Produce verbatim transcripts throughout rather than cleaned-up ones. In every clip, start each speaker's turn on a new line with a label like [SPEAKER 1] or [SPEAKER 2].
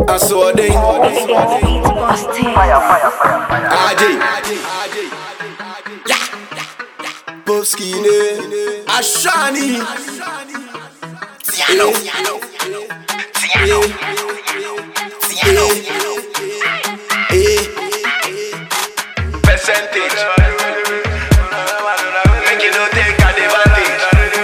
[SPEAKER 1] I saw they R J Boskine Ashani Tiano Tiano Tiano Percentage make you no take advantage.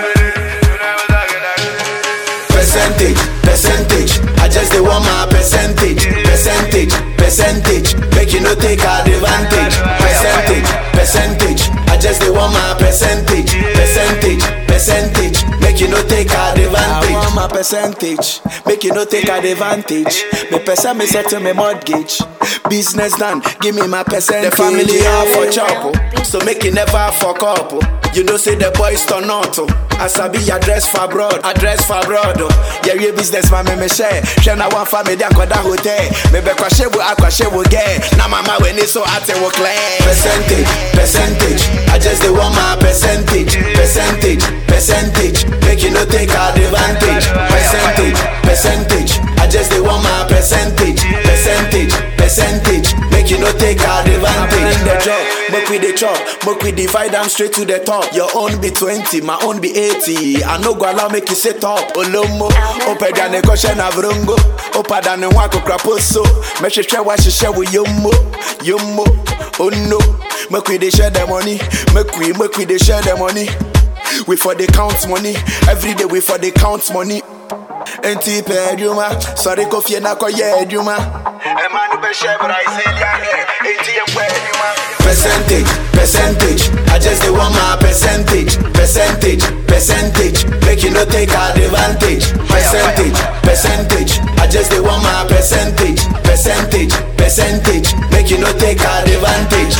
[SPEAKER 1] Percentage, percentage I just they want my percentage. Percentage, percentage make you no take advantage. Percentage, percentage I just they want my percentage. Percentage, percentage make you no take advantage. I want my percentage make you no take advantage. Me percent me settle me mortgage. Business done, give me my percentage. The family half for chop, so make it never fuck up. You know say the boys turn out. As I be address for abroad, address for abroad. Yeah, your business man me me share. Share na one family dey akoda hotel. Me be kwashe bu akwashe bu get. Na mama when it so ate wo clear. Percentage, percentage I just they want my percentage. Percentage, percentage make you no take advantage. Percentage, percentage I just they want my percentage. Percentage, percentage make you no take advantage. The job, make we the chop, make we divide them straight to the top. Your own be twenty, my own be eighty. I no go allow make you sit up. Olomo, open the negotiation of rungo. Open the wako kraposo. Make sure what she share with yomo, yomo. Oh no, make we they share the money. Make we, make we they share the money. We for the count money. Every day we for the count money. Enti peduma, sorry kofi na koye eduma. Emanu be share but I say ya here. Enti peduma. Percentage, percentage I just they want my percentage. Percentage, percentage make you no take advantage. Percentage, percentage I just they want my percentage. Percentage, percentage make you no take advantage.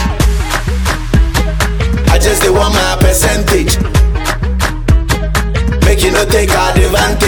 [SPEAKER 1] I just they want my percentage. Make you no take advantage.